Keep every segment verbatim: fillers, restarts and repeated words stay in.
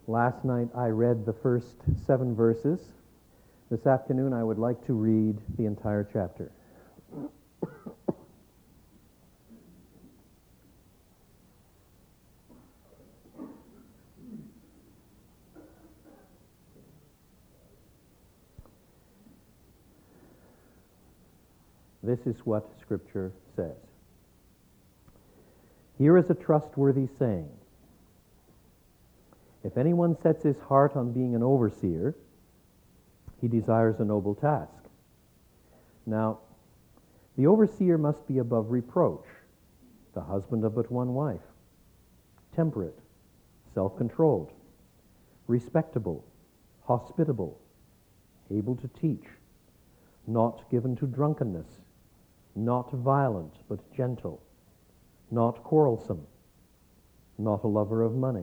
Last night I read the first seven verses. This afternoon I would like to read the entire chapter. This is what Scripture says. Here is a trustworthy saying. If anyone sets his heart on being an overseer, he desires a noble task. Now, the overseer must be above reproach, the husband of but one wife, temperate, self-controlled, respectable, hospitable, able to teach, not given to drunkenness, not violent but gentle, not quarrelsome, not a lover of money.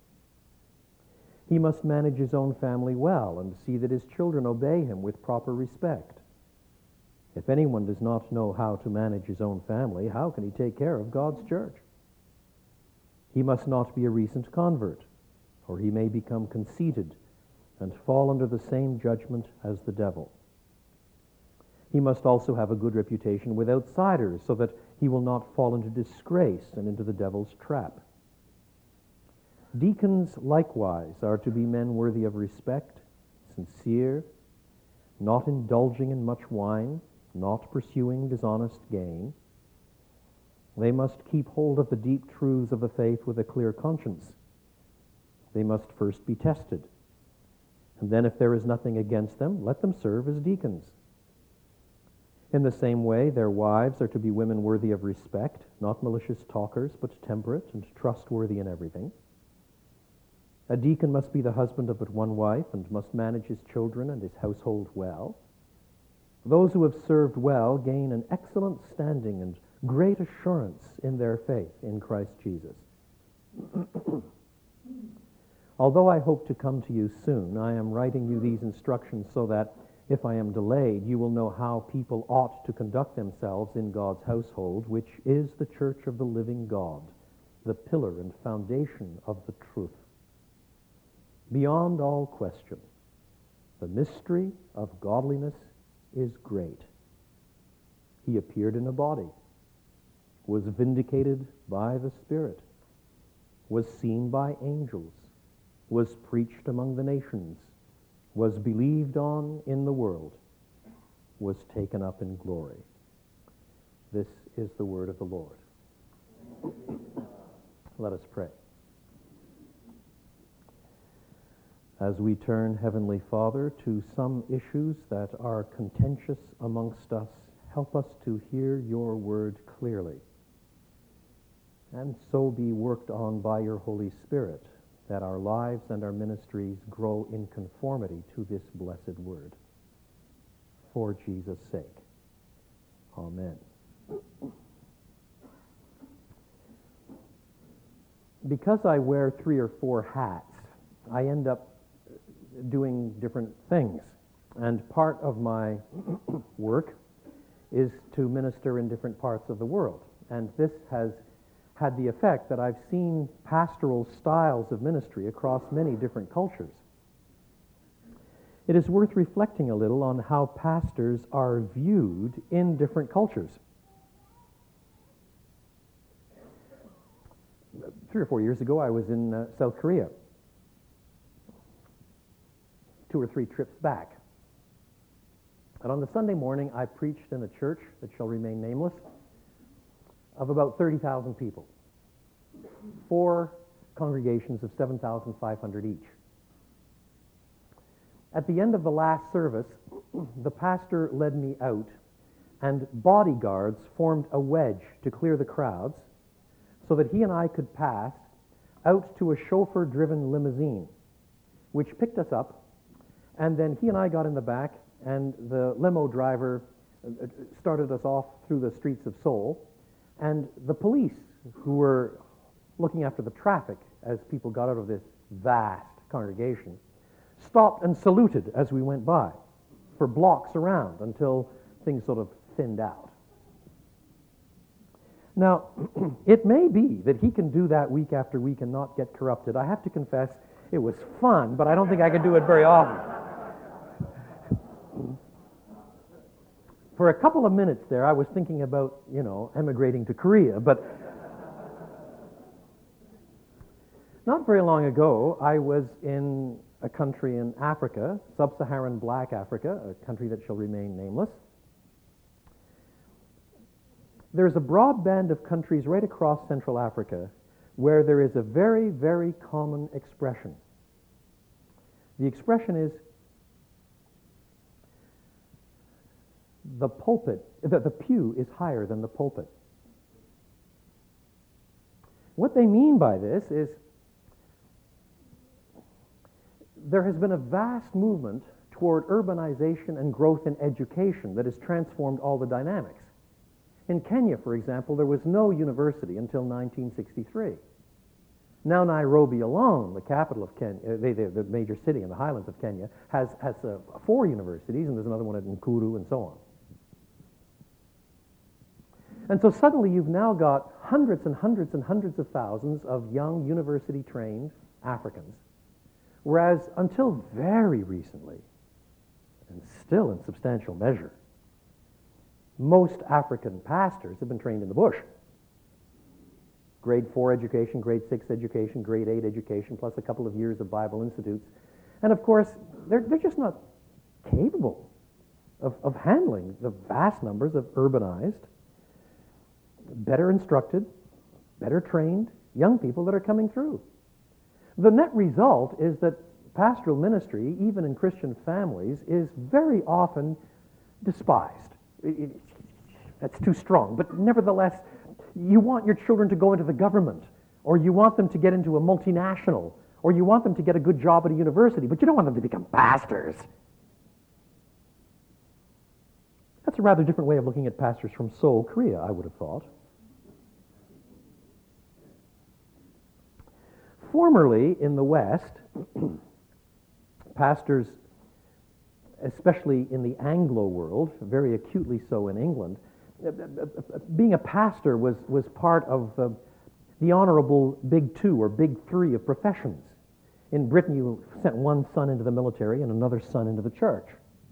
He must manage his own family well and see that his children obey him with proper respect. If anyone does not know how to manage his own family, how can he take care of God's church? He must not be a recent convert, or he may become conceited and fall under the same judgment as the devil. He must also have a good reputation with outsiders, so that he will not fall into disgrace and into the devil's trap. Deacons likewise are to be men worthy of respect, sincere, not indulging in much wine, not pursuing dishonest gain. They must keep hold of the deep truths of the faith with a clear conscience. They must first be tested, and then if there is nothing against them, let them serve as deacons. In the same way, their wives are to be women worthy of respect, not malicious talkers, but temperate and trustworthy in everything. A deacon must be the husband of but one wife and must manage his children and his household well. Those who have served well gain an excellent standing and great assurance in their faith in Christ Jesus. Although I hope to come to you soon, I am writing you these instructions so that if I am delayed, you will know how people ought to conduct themselves in God's household, which is the church of the living God, the pillar and foundation of the truth. Beyond all question, the mystery of godliness is great. He appeared in a body, was vindicated by the Spirit, was seen by angels, was preached among the nations, was believed on in the world, was taken up in glory. This is the word of the Lord. Let us pray. As we turn, Heavenly Father, to some issues that are contentious amongst us, help us to hear your word clearly, and so be worked on by your Holy Spirit, that our lives and our ministries grow in conformity to this blessed word. For Jesus' sake. Amen. Because I wear three or four hats, I end up doing different things. And part of my work is to minister in different parts of the world. And this has had the effect that I've seen pastoral styles of ministry across many different cultures. It is worth reflecting a little on how pastors are viewed in different cultures. Three or four years ago, I was in uh, South Korea. Two or three trips back. And on the Sunday morning, I preached in a church that shall remain nameless, of about thirty thousand people. Four congregations of seven thousand five hundred each. At the end of the last service, the pastor led me out, and bodyguards formed a wedge to clear the crowds so that he and I could pass out to a chauffeur-driven limousine, which picked us up, and then he and I got in the back, and the limo driver started us off through the streets of Seoul. And the police, who were looking after the traffic as people got out of this vast congregation, stopped and saluted as we went by for blocks around until things sort of thinned out. Now, it may be that he can do that week after week and not get corrupted. I have to confess, It was fun, but I don't think I could do it very often. For a couple of minutes there, I was thinking about, you know, emigrating to Korea, but not very long ago, I was in a country in Africa, sub-Saharan Black Africa, a country that shall remain nameless. There's a broad band of countries right across Central Africa where there is a very, very common expression. The expression is the pulpit, the, the pew is higher than the pulpit. What they mean by this is there has been a vast movement toward urbanization and growth in education that has transformed all the dynamics. In Kenya, for example, there was no university until nineteen sixty-three. Now Nairobi alone, the capital of Kenya, uh, the, the, the major city in the highlands of Kenya, has, has uh, four universities, and there's another one at Nakuru and so on. And so suddenly you've now got hundreds and hundreds and hundreds of thousands of young university-trained Africans, whereas until very recently, and still in substantial measure, most African pastors have been trained in the bush. Grade four education, grade six education, grade eight education, plus a couple of years of Bible institutes. And of course, they're, they're just not capable of, of handling the vast numbers of urbanized, better instructed, better trained young people that are coming through. The net result is that pastoral ministry, even in Christian families, is very often despised. It, it, that's too strong, but nevertheless, you want your children to go into the government, or you want them to get into a multinational, or you want them to get a good job at a university, but you don't want them to become pastors. That's a rather different way of looking at pastors from Seoul, Korea, I would have thought. Formerly in the West, pastors, especially in the Anglo world, very acutely so in England, being a pastor was, was part of uh, the honorable big two or big three of professions. In Britain, you sent one son into the military and another son into the church.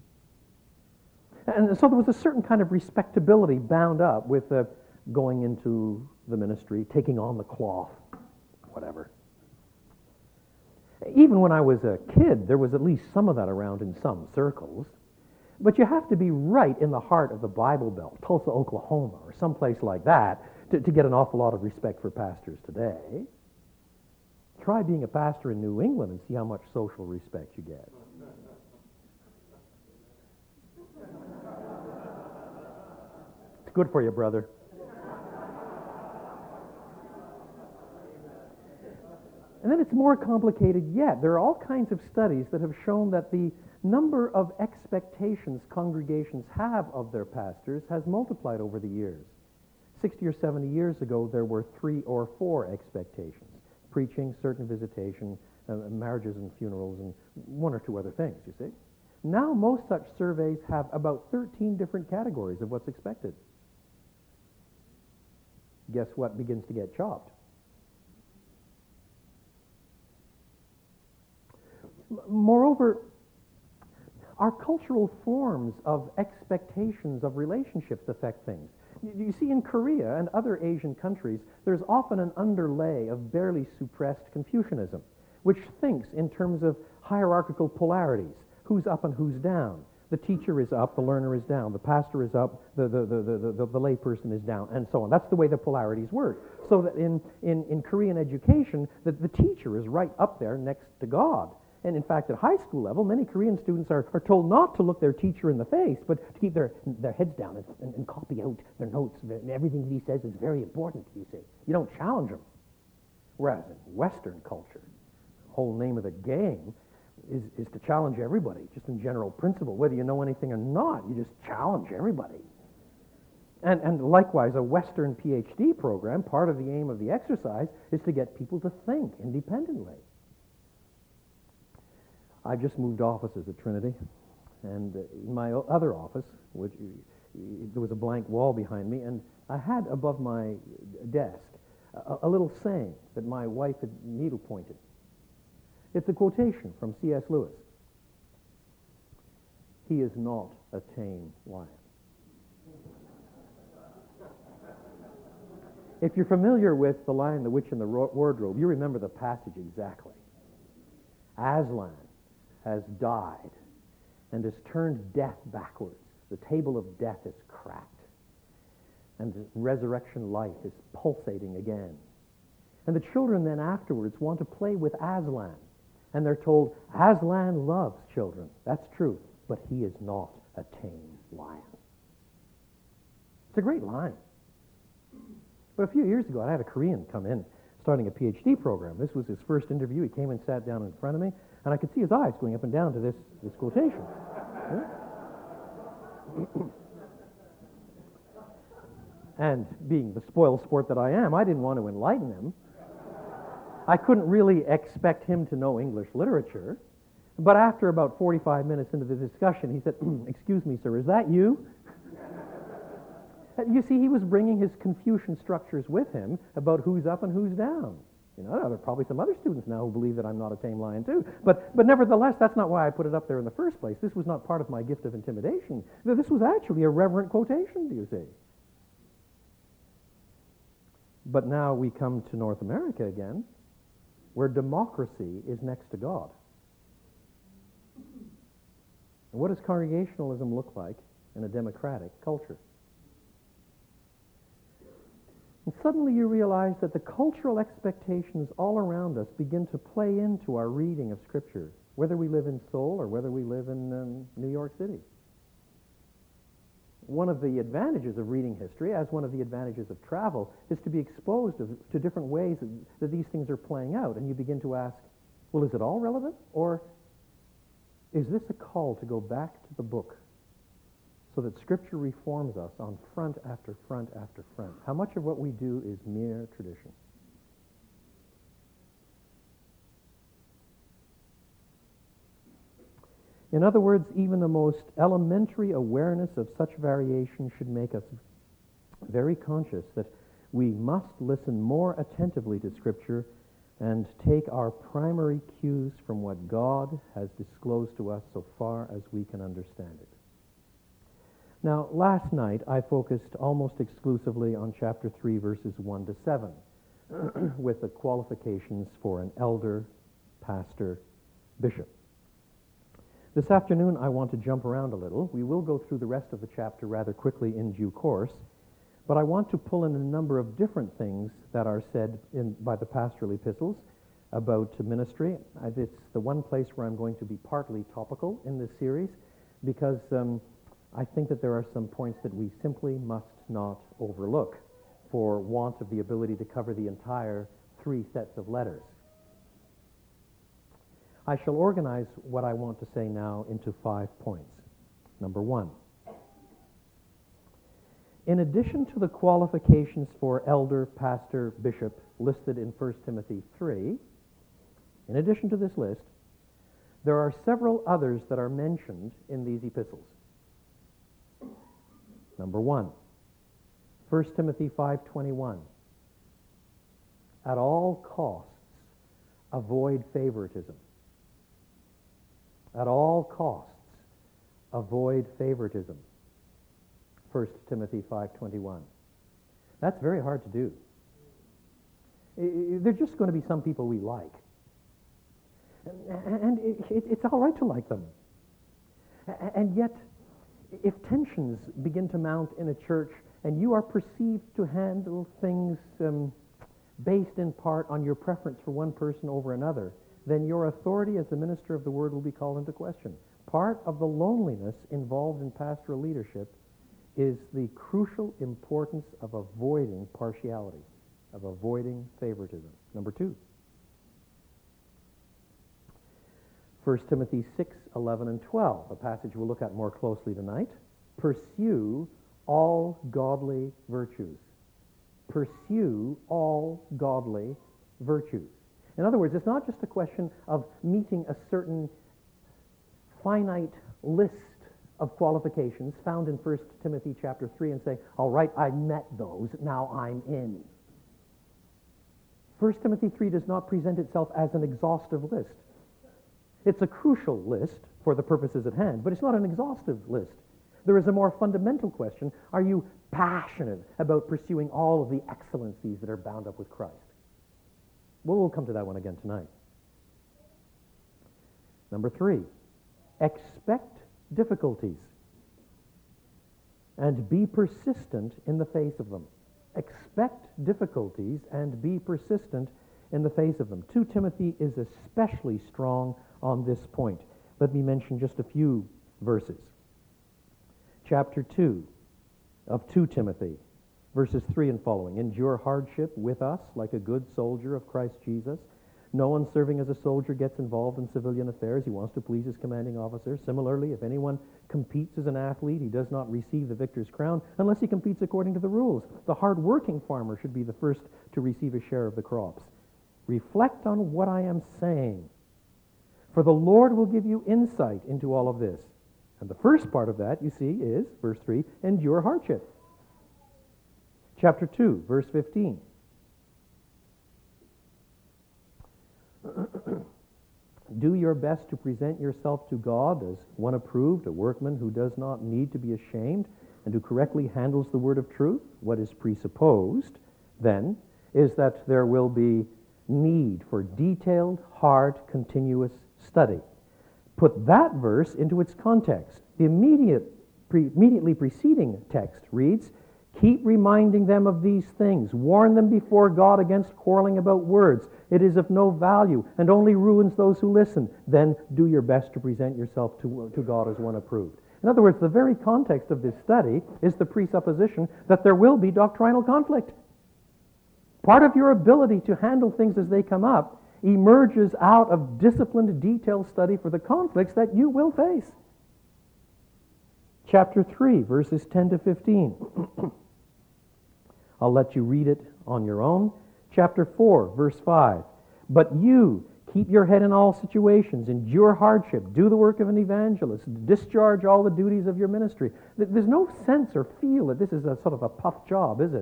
And so there was a certain kind of respectability bound up with uh, going into the ministry, taking on the cloth, whatever. Even when I was a kid, there was at least some of that around in some circles. But you have to be right in the heart of the Bible Belt, Tulsa, Oklahoma, or someplace like that, to, to get an awful lot of respect for pastors today. Try being a pastor in New England and see how much social respect you get. It's good for you, brother. And then it's more complicated yet. There are all kinds of studies that have shown that the number of expectations congregations have of their pastors has multiplied over the years. Sixty or seventy years ago, there were three or four expectations: preaching, certain visitation, uh, marriages and funerals, and one or two other things, you see. Now most such surveys have about thirteen different categories of what's expected. Guess what begins to get chopped? Moreover, our cultural forms of expectations of relationships affect things. You see, in Korea and other Asian countries, there's often an underlay of barely suppressed Confucianism, which thinks in terms of hierarchical polarities. Who's up and who's down? The teacher is up, the learner is down. The pastor is up, the, the, the, the, the, the lay person is down, and so on. That's the way the polarities work. So that in, in, in Korean education, the, the teacher is right up there next to God. And in fact, at high school level, many Korean students are, are told not to look their teacher in the face, but to keep their, their heads down and, and, and copy out their notes. And everything that he says is very important, you see. You don't challenge him. Whereas in Western culture, the whole name of the game is, is to challenge everybody, just in general principle. Whether you know anything or not, you just challenge everybody. And, and likewise, a Western PhD program, part of the aim of the exercise is to get people to think independently. I just moved offices at Trinity, and in my other office, which there was a blank wall behind me, and I had above my desk a, a little saying that my wife had needle pointed. It's a quotation from C S Lewis. He is not a tame lion. If you're familiar with The Lion, the Witch, and the Wardrobe, you remember the passage exactly. Aslan has died and has turned death backwards. The table of death is cracked, and the resurrection life is pulsating again. And the children then afterwards want to play with Aslan, and they're told, Aslan loves children. That's true, but he is not a tame lion. It's a great line. But a few years ago, I had a Korean come in, starting a PhD program. This was his first interview. He came and sat down in front of me, and I could see his eyes going up and down to this, this quotation. And being the spoiled sport that I am, I didn't want to enlighten him. I couldn't really expect him to know English literature. But after about forty-five minutes into the discussion, he said, excuse me, sir, is that you? You see, he was bringing his Confucian structures with him about who's up and who's down. You know, there are probably some other students now who believe that I'm not a tame lion too. But, but nevertheless, that's not why I put it up there in the first place. This was not part of my gift of intimidation. This was actually a reverent quotation, do you see? But now we come to North America again, where democracy is next to God. And what does congregationalism look like in a democratic culture? And suddenly you realize that the cultural expectations all around us begin to play into our reading of Scripture, whether we live in Seoul or whether we live in um, New York City. One of the advantages of reading history, as one of the advantages of travel, is to be exposed of, to different ways that, that these things are playing out. And you begin to ask, well, is it all relevant? Or is this a call to go back to the book so that Scripture reforms us on front after front after front? How much of what we do is mere tradition? In other words, even the most elementary awareness of such variation should make us very conscious that we must listen more attentively to Scripture and take our primary cues from what God has disclosed to us so far as we can understand it. Now, last night I focused almost exclusively on chapter three, verses one to seven, with the qualifications for an elder, pastor, bishop. This afternoon I want to jump around a little. We will go through the rest of the chapter rather quickly in due course, but I want to pull in a number of different things that are said in, by the pastoral epistles about ministry. It's the one place where I'm going to be partly topical in this series, because um, I think that there are some points that we simply must not overlook for want of the ability to cover the entire three sets of letters. I shall organize what I want to say now into five points. Number one, in addition to the qualifications for elder, pastor, bishop listed in First Timothy three, in addition to this list, there are several others that are mentioned in these epistles. Number one, First Timothy five twenty-one. At all costs, avoid favoritism. At all costs, avoid favoritism. First Timothy five twenty-one. That's very hard to do. There're just going to be some people we like. And it's all right to like them. And yet, if tensions begin to mount in a church and you are perceived to handle things um, based in part on your preference for one person over another, then your authority as the minister of the word will be called into question. Part of the loneliness involved in pastoral leadership is the crucial importance of avoiding partiality, of avoiding favoritism. Number two, First Timothy six, eleven, and twelve, a passage we'll look at more closely tonight. Pursue all godly virtues. Pursue all godly virtues. In other words, it's not just a question of meeting a certain finite list of qualifications found in First Timothy chapter three and say, all right, I met those, now I'm in. First Timothy three does not present itself as an exhaustive list. It's a crucial list for the purposes at hand, but it's not an exhaustive list. There is a more fundamental question. Are you passionate about pursuing all of the excellencies that are bound up with Christ? Well, we'll come to that one again tonight. Number three, expect difficulties and be persistent in the face of them. Expect difficulties and be persistent in the face of them. Second Timothy is especially strong on this point. Let me mention just a few verses. Chapter two of Second Timothy, verses three and following. Endure hardship with us like a good soldier of Christ Jesus. No one serving as a soldier gets involved in civilian affairs. He wants to please his commanding officer. Similarly, if anyone competes as an athlete, he does not receive the victor's crown unless he competes according to the rules. The hard-working farmer should be the first to receive a share of the crops. Reflect on what I am saying, for the Lord will give you insight into all of this. And the first part of that, you see, is, verse three, endure hardship. Chapter two, verse fifteen. Do your best to present yourself to God as one approved, a workman who does not need to be ashamed and who correctly handles the word of truth. What is presupposed, then, is that there will be need for detailed, hard, continuous study. Put that verse into its context. The immediate, pre, immediately preceding text reads, keep reminding them of these things. Warn them before God against quarreling about words. It is of no value and only ruins those who listen. Then do your best to present yourself to, to God as one approved. In other words, the very context of this study is the presupposition that there will be doctrinal conflict. Part of your ability to handle things as they come up emerges out of disciplined, detailed study for the conflicts that you will face. Chapter three, verses ten to fifteen. I'll let you read it on your own. Chapter four, verse five. But you keep your head in all situations, endure hardship, do the work of an evangelist, discharge all the duties of your ministry. There's no sense or feel that this is a sort of a puff job, is it?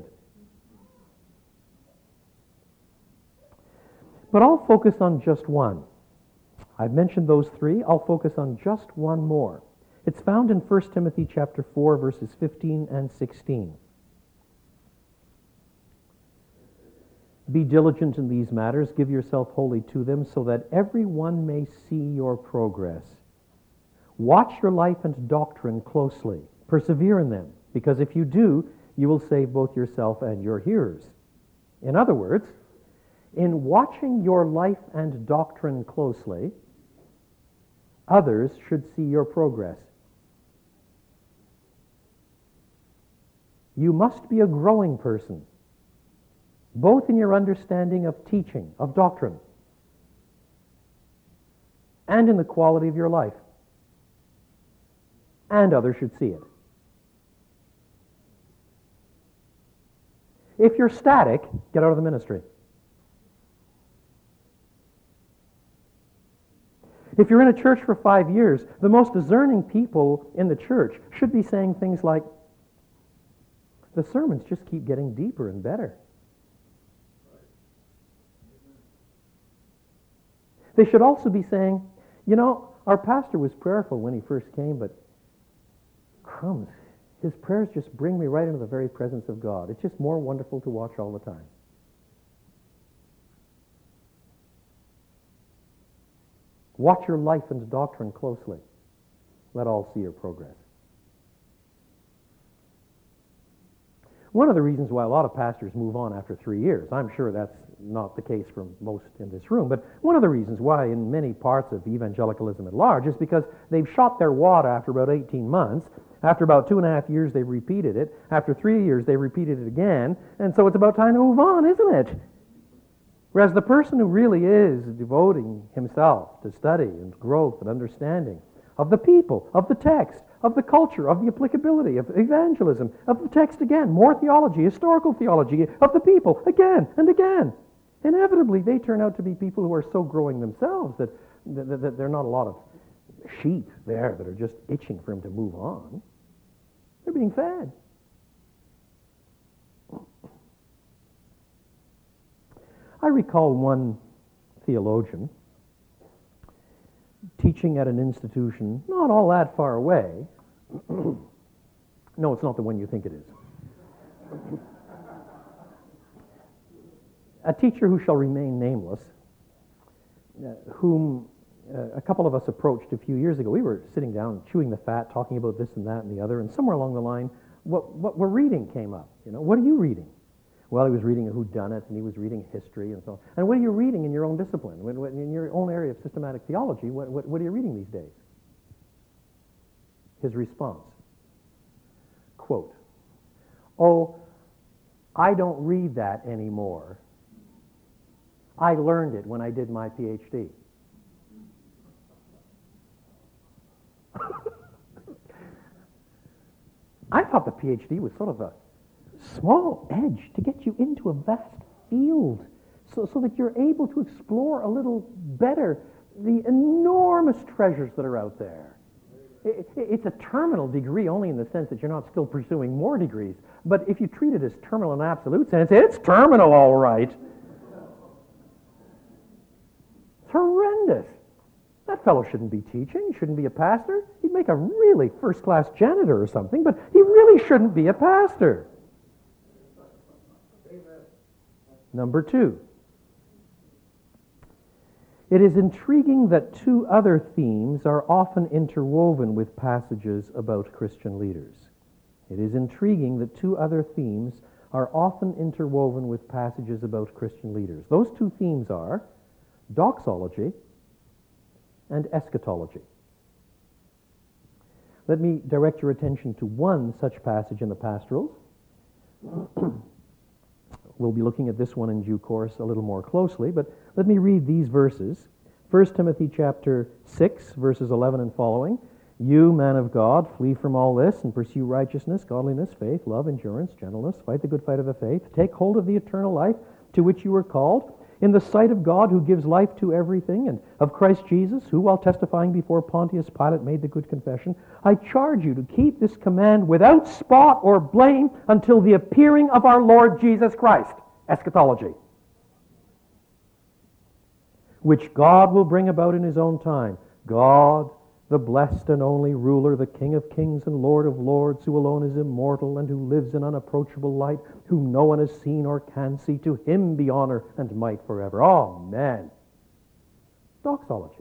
But I'll focus on just one. I've mentioned those three. I'll focus on just one more. It's found in First Timothy chapter four, verses fifteen and sixteen. Be diligent in these matters, give yourself wholly to them, so that everyone may see your progress. Watch your life and doctrine closely. Persevere in them, because if you do, you will save both yourself and your hearers. In other words, in watching your life and doctrine closely, others should see your progress. You must be a growing person, both in your understanding of teaching, of doctrine, and in the quality of your life. And others should see it. If you're static, get out of the ministry. If you're in a church for five years, the most discerning people in the church should be saying things like, the sermons just keep getting deeper and better. They should also be saying, you know, our pastor was prayerful when he first came, but crumbs, his prayers just bring me right into the very presence of God. It's just more wonderful to watch all the time. Watch your life and doctrine closely. Let all see your progress. One of the reasons why a lot of pastors move on after three years, I'm sure that's not the case for most in this room, but one of the reasons why in many parts of evangelicalism at large is because they've shot their wad after about eighteen months. After about two and a half years, they repeated it. After three years, they repeated it again. And so it's about time to move on, isn't it? Whereas the person who really is devoting himself to study and growth and understanding of the people, of the text, of the culture, of the applicability, of evangelism, of the text again, more theology, historical theology, of the people, again and again. Inevitably, they turn out to be people who are so growing themselves that, that, that there are not a lot of sheep there that are just itching for him to move on. They're being fed. I recall one theologian teaching at an institution not all that far away. No, it's not the one you think it is. A teacher who shall remain nameless, uh, whom uh, a couple of us approached a few years ago. We were sitting down, chewing the fat, talking about this and that and the other, and somewhere along the line, what, what we're reading came up. You know, what are you reading? Well, he was reading a whodunit, and he was reading history and so on. And what are you reading in your own discipline? When, when, in your own area of systematic theology, what, what, what are you reading these days? His response, quote, "Oh, I don't read that anymore. I learned it when I did my PhD." I thought the PhD was sort of a small edge to get you into a vast field so, so that you're able to explore a little better the enormous treasures that are out there. It, it, it's a terminal degree only in the sense that you're not still pursuing more degrees. But if you treat it as terminal in absolute sense, it's terminal, all right. It's horrendous. That fellow shouldn't be teaching. He shouldn't be a pastor. He'd make a really first-class janitor or something, but he really shouldn't be a pastor. Number two, it is intriguing that two other themes are often interwoven with passages about Christian leaders. It is intriguing that two other themes are often interwoven with passages about Christian leaders. Those two themes are doxology and eschatology. Let me direct your attention to one such passage in the pastorals. We'll be looking at this one in due course a little more closely, but let me read these verses. First Timothy chapter six, verses eleven and following. "You, man of God, flee from all this and pursue righteousness, godliness, faith, love, endurance, gentleness. Fight the good fight of the faith. Take hold of the eternal life to which you were called, in the sight of God who gives life to everything, and of Christ Jesus, who, while testifying before Pontius Pilate, made the good confession. I charge you to keep this command without spot or blame until the appearing of our Lord Jesus Christ." Eschatology. "Which God will bring about in his own time. God, the blessed and only ruler, the King of kings and Lord of lords, who alone is immortal and who lives in unapproachable light, whom no one has seen or can see, to him be honor and might forever. Amen." Doxology.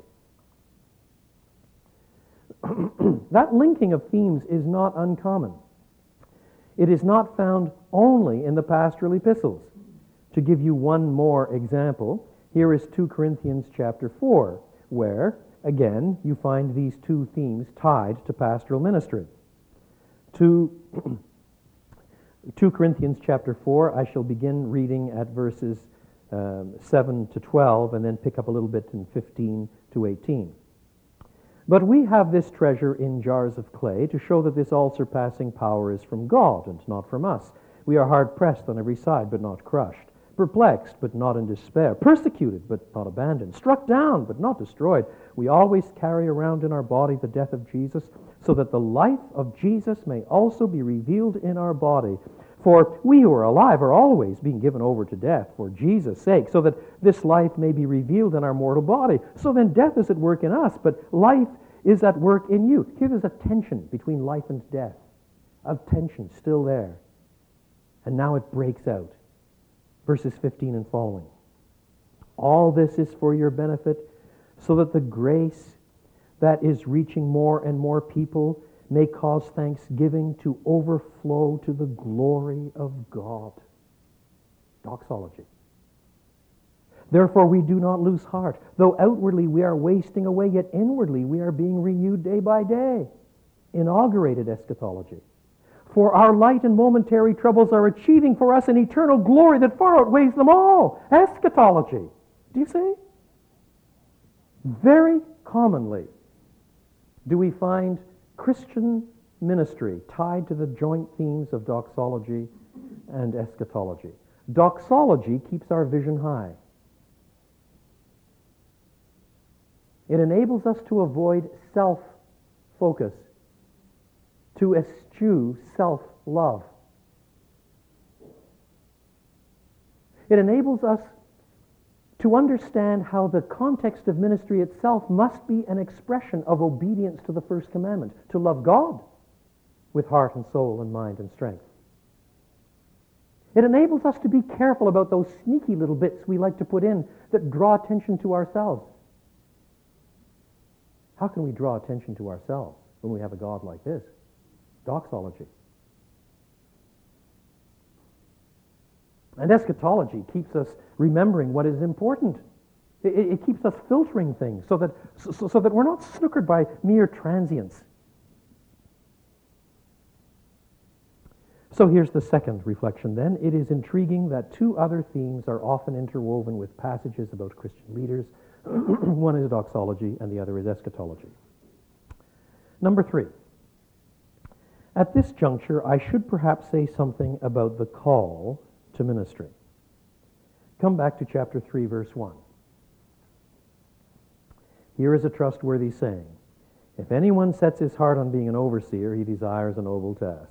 That linking of themes is not uncommon. It is not found only in the pastoral epistles. To give you one more example, here is Second Corinthians chapter four, where again, you find these two themes tied to pastoral ministry. To Second Corinthians chapter four, I shall begin reading at verses um, seven to twelve, and then pick up a little bit in fifteen to eighteen. "But we have this treasure in jars of clay to show that this all-surpassing power is from God and not from us. We are hard-pressed on every side, but not crushed. Perplexed, but not in despair. Persecuted, but not abandoned. Struck down, but not destroyed. We always carry around in our body the death of Jesus, so that the life of Jesus may also be revealed in our body. For we who are alive are always being given over to death for Jesus' sake, so that this life may be revealed in our mortal body. So then death is at work in us, but life is at work in you." Here there's a tension between life and death. A tension still there. And now it breaks out. Verses fifteen and following. "All this is for your benefit, so that the grace that is reaching more and more people may cause thanksgiving to overflow to the glory of God." Doxology. "Therefore we do not lose heart. Though outwardly we are wasting away, yet inwardly we are being renewed day by day." Inaugurated eschatology. "For our light and momentary troubles are achieving for us an eternal glory that far outweighs them all." Eschatology. Do you see? Very commonly do we find Christian ministry tied to the joint themes of doxology and eschatology. Doxology keeps our vision high. It enables us to avoid self-focus, to eschew self-love. It enables us to understand how the context of ministry itself must be an expression of obedience to the first commandment, to love God with heart and soul and mind and strength. It enables us to be careful about those sneaky little bits we like to put in that draw attention to ourselves. How can we draw attention to ourselves when we have a God like this? Doxology. And eschatology keeps us remembering what is important. It, it keeps us filtering things so that, so, so that we're not snookered by mere transience. So here's the second reflection then. It is intriguing that two other themes are often interwoven with passages about Christian leaders. One is doxology and the other is eschatology. Number three. At this juncture, I should perhaps say something about the call to ministry. Come back to chapter three, verse one. Here is a trustworthy saying. If anyone sets his heart on being an overseer, he desires a noble task.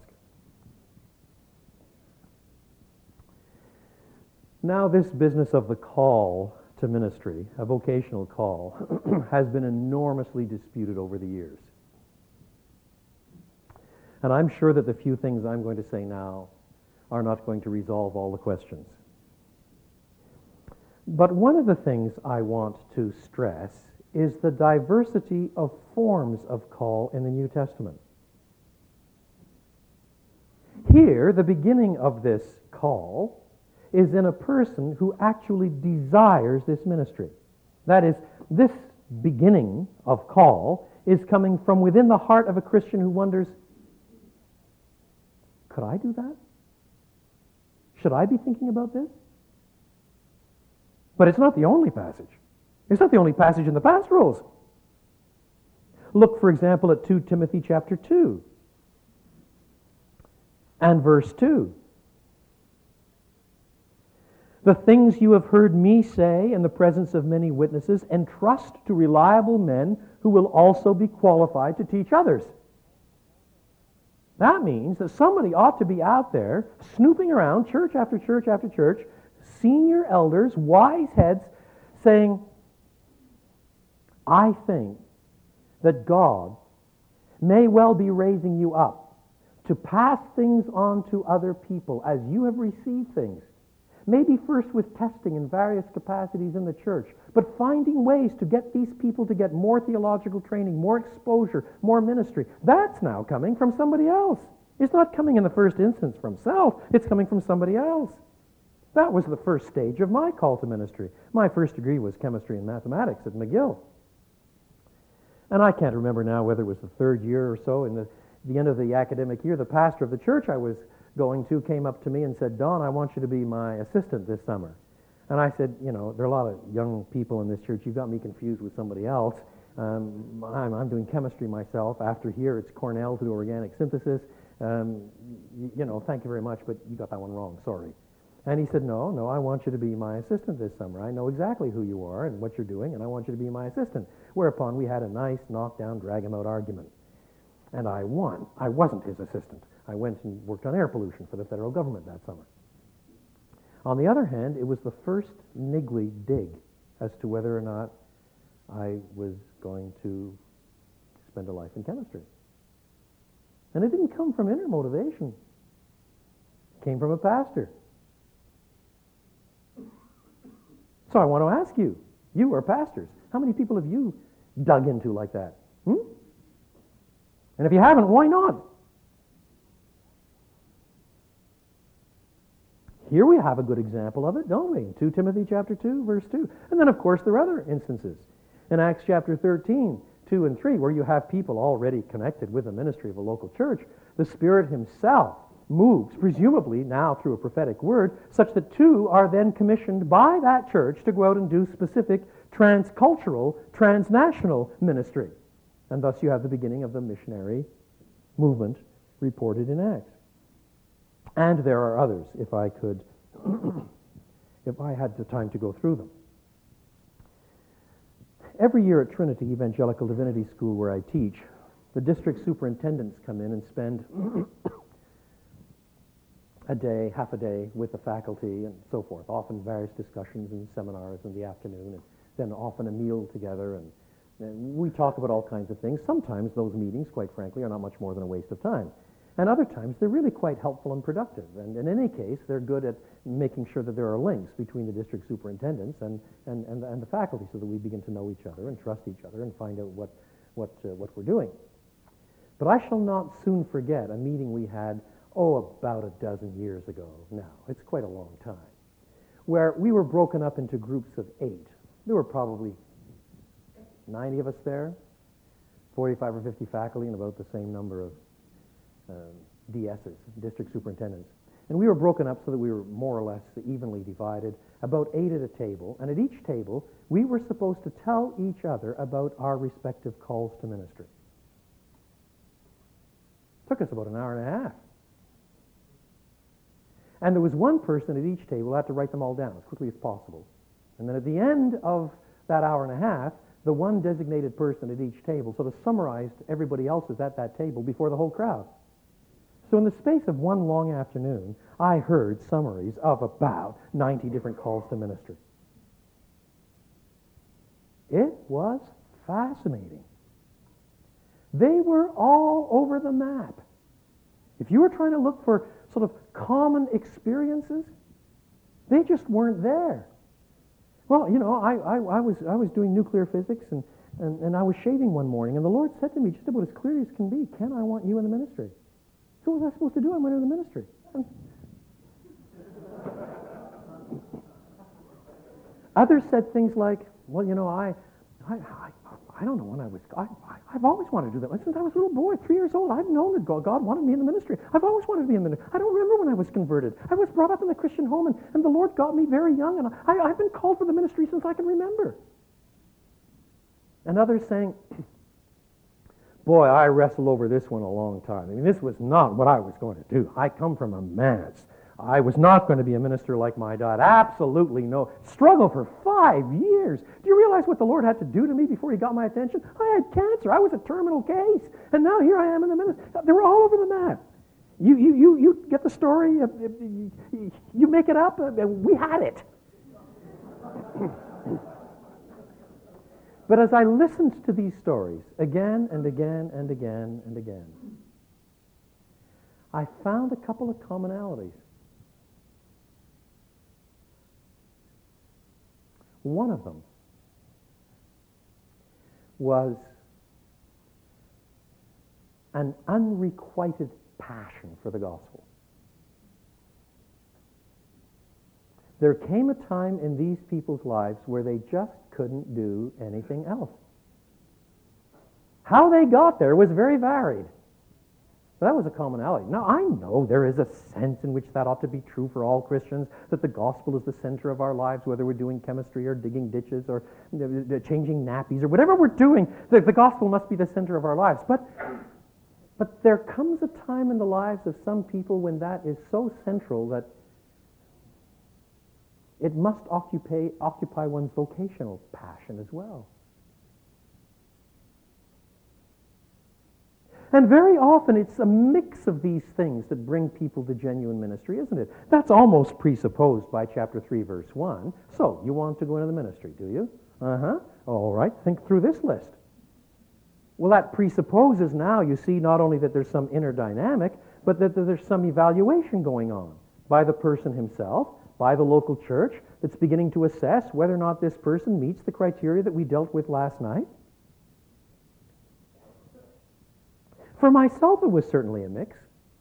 Now, this business of the call to ministry, a vocational call, has been enormously disputed over the years. And I'm sure that the few things I'm going to say now are not going to resolve all the questions. But one of the things I want to stress is the diversity of forms of call in the New Testament. Here, the beginning of this call is in a person who actually desires this ministry. That is, this beginning of call is coming from within the heart of a Christian who wonders, could I do that? Should I be thinking about this? But it's not the only passage. It's not the only passage in the pastorals. Look, for example, at Second Timothy chapter two and verse two. The things you have heard me say in the presence of many witnesses, entrust to reliable men who will also be qualified to teach others. That means that somebody ought to be out there snooping around church after church after church, senior elders, wise heads, saying, I think that God may well be raising you up to pass things on to other people as you have received things. Maybe first with testing in various capacities in the church, but finding ways to get these people to get more theological training, more exposure, more ministry. That's now coming from somebody else. It's not coming in the first instance from self. It's coming from somebody else. That was the first stage of my call to ministry. My first degree was chemistry and mathematics at McGill. And I can't remember now whether it was the third year or so, in the, the end of the academic year, the pastor of the church I was going to came up to me and said, Don, I want you to be my assistant this summer. And I said, you know, there are a lot of young people in this church. You've got me confused with somebody else. Um, I'm, I'm doing chemistry myself. After here, it's Cornell to do organic synthesis. Um, you, you know, thank you very much, but you got that one wrong. Sorry. And he said, no, no, I want you to be my assistant this summer. I know exactly who you are and what you're doing, and I want you to be my assistant. Whereupon we had a nice knockdown, drag-him-out argument. And I won. I wasn't his assistant. I went and worked on air pollution for the federal government that summer. On the other hand, it was the first niggly dig as to whether or not I was going to spend a life in chemistry. And it didn't come from inner motivation. It came from a pastor. So I want to ask you, you are pastors, how many people have you dug into like that? Hmm? And if you haven't, why not? Here we have a good example of it, don't we? In Second Timothy chapter two, verse two. And then, of course, there are other instances. In Acts chapter thirteen, two and three, where you have people already connected with the ministry of a local church, the Spirit himself moves, presumably now through a prophetic word, such that two are then commissioned by that church to go out and do specific transcultural, transnational ministry. And thus you have the beginning of the missionary movement reported in Acts. And there are others, if I could, if I had the time to go through them. Every year at Trinity Evangelical Divinity School, where I teach, the district superintendents come in and spend a day, half a day with the faculty and so forth, often various discussions and seminars in the afternoon, and then often a meal together, and, and we talk about all kinds of things. Sometimes those meetings, quite frankly, are not much more than a waste of time. And other times they're really quite helpful and productive. And in any case, they're good at making sure that there are links between the district superintendents and, and, and, and the faculty so that we begin to know each other and trust each other and find out what, what, uh, what we're doing. But I shall not soon forget a meeting we had, oh, about a dozen years ago now. It's quite a long time, where we were broken up into groups of eight. There were probably ninety of us there, forty-five or fifty faculty, and about the same number of um, D S's, district superintendents. And we were broken up so that we were more or less evenly divided, about eight at a table. And at each table, we were supposed to tell each other about our respective calls to ministry. Took us about an hour and a half. And there was one person at each table who had to write them all down as quickly as possible. And then at the end of that hour and a half, the one designated person at each table sort of summarized everybody else's at that table before the whole crowd. So in the space of one long afternoon, I heard summaries of about ninety different calls to ministry. It was fascinating. They were all over the map. If you were trying to look for sort of common experiences, they just weren't there. Well, you know, I, I, I was I was doing nuclear physics, and, and, and I was shaving one morning, and the Lord said to me just about as clearly as can be, Ken, I want you in the ministry. So what was I supposed to do? I went into the ministry. Others said things like, well, you know, I, I, I, I don't know when I was, I, I, I've always wanted to do that. Since I was a little boy, three years old, I've known that God, God wanted me in the ministry. I've always wanted to be in the ministry. I don't remember when I was converted. I was brought up in the Christian home, and, and the Lord got me very young, and I, I've been called for the ministry since I can remember. And others saying, boy, I wrestled over this one a long time. I mean, this was not what I was going to do. I come from a manse. I was not going to be a minister like my dad. Absolutely no. Struggle for five years. Do you realize what the Lord had to do to me before he got my attention? I had cancer. I was a terminal case. And now here I am in the ministry. They were all over the map. You, you, you, you get the story. You make it up. We had it. But as I listened to these stories again and again and again and again, I found a couple of commonalities. One of them was an unrequited passion for the gospel. There came a time in these people's lives where they just couldn't do anything else. How they got there was very varied. But that was a commonality. Now, I know there is a sense in which that ought to be true for all Christians, that the gospel is the center of our lives, whether we're doing chemistry or digging ditches or changing nappies or whatever we're doing, the, the gospel must be the center of our lives. But, but there comes a time in the lives of some people when that is so central that it must occupy, occupy one's vocational passion as well. And very often it's a mix of these things that bring people to genuine ministry, isn't it? That's almost presupposed by chapter three, verse one. So, you want to go into the ministry, do you? Uh-huh. All right, think through this list. Well, that presupposes now, you see, not only that there's some inner dynamic, but that there's some evaluation going on by the person himself, by the local church, that's beginning to assess whether or not this person meets the criteria that we dealt with last night. For myself, it was certainly a mix.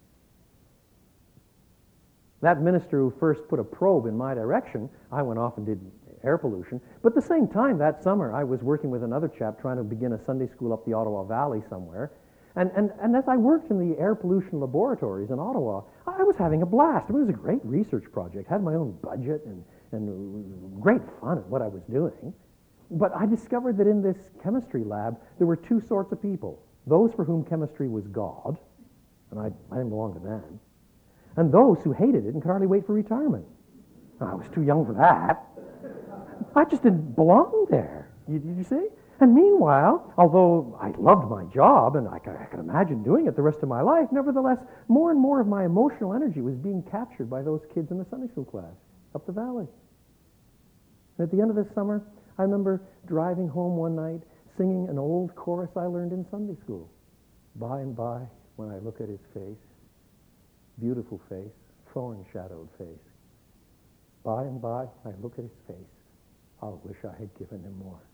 That minister who first put a probe in my direction, I went off and did air pollution. But at the same time, that summer, I was working with another chap trying to begin a Sunday school up the Ottawa Valley somewhere. And, and, and as I worked in the air pollution laboratories in Ottawa, I was having a blast. It was a great research project. I had my own budget and, and great fun at what I was doing. But I discovered that in this chemistry lab, there were two sorts of people. Those for whom chemistry was God, and I, I didn't belong to them, and those who hated it and could hardly wait for retirement. I was too young for that. I just didn't belong there. You, did you see? And meanwhile, although I loved my job and I could, I could imagine doing it the rest of my life, nevertheless, more and more of my emotional energy was being captured by those kids in the Sunday school class up the valley. And at the end of this summer, I remember driving home one night singing an old chorus I learned in Sunday school. By and by, when I look at his face, beautiful face, thorn-shadowed face. By and by, I look at his face. I'll wish I had given him more.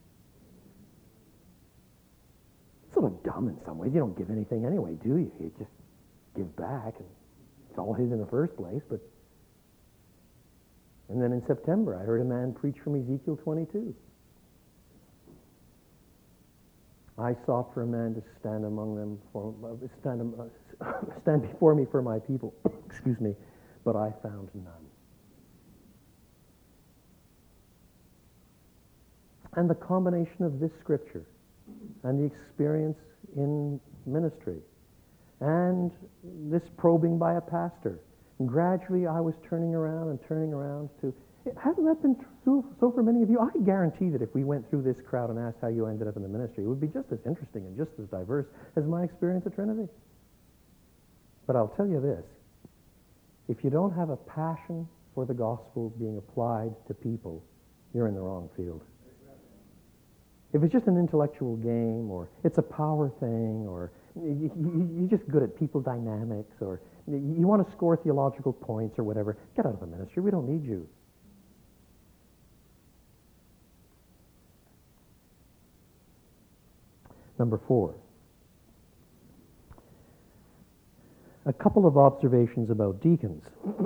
It's sort of dumb in some ways. You don't give anything anyway, do you? You just give back, and it's all his in the first place. But and then in September, I heard a man preach from Ezekiel twenty-two. I sought for a man to stand among them, for, uh, stand, uh, stand before me for my people. Excuse me, but I found none. And the combination of this scripture and the experience in ministry and this probing by a pastor, and gradually I was turning around and turning around to, hasn't that been true so for many of you? I guarantee that if we went through this crowd and asked how you ended up in the ministry, it would be just as interesting and just as diverse as my experience at Trinity. But I'll tell you this, if you don't have a passion for the gospel being applied to people, you're in the wrong field. If it's just an intellectual game, or it's a power thing, or you, you, you're just good at people dynamics, or you want to score theological points or whatever, get out of the ministry. We don't need you. Number four, a couple of observations about deacons.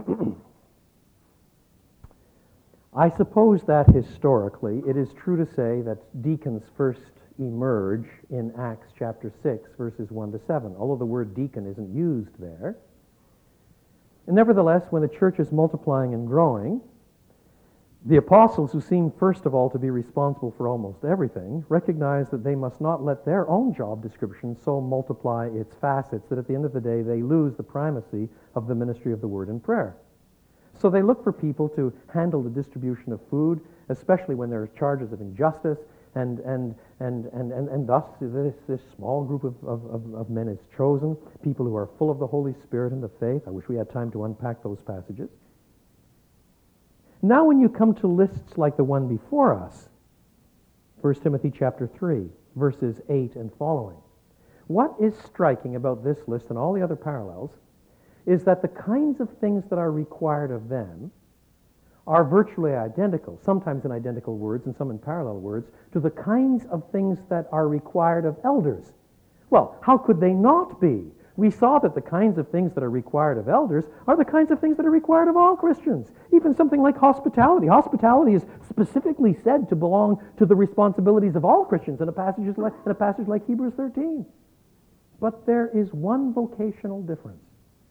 I suppose that historically it is true to say that deacons first emerge in Acts chapter six, verses one to seven, although the word deacon isn't used there. And nevertheless, when the church is multiplying and growing, the apostles, who seem first of all to be responsible for almost everything, recognize that they must not let their own job description so multiply its facets that at the end of the day they lose the primacy of the ministry of the word and prayer. So they look for people to handle the distribution of food, especially when there are charges of injustice, and and and and and, and thus this, this small group of, of, of men is chosen, people who are full of the Holy Spirit and the faith. I wish we had time to unpack those passages. Now when you come to lists like the one before us, First Timothy chapter three, verses eight and following, what is striking about this list and all the other parallels is that the kinds of things that are required of them are virtually identical, sometimes in identical words and some in parallel words, to the kinds of things that are required of elders. Well, how could they not be? We saw that the kinds of things that are required of elders are the kinds of things that are required of all Christians. Even something like hospitality. Hospitality is specifically said to belong to the responsibilities of all Christians in a passage like, in a passage like Hebrews thirteen. But there is one vocational difference.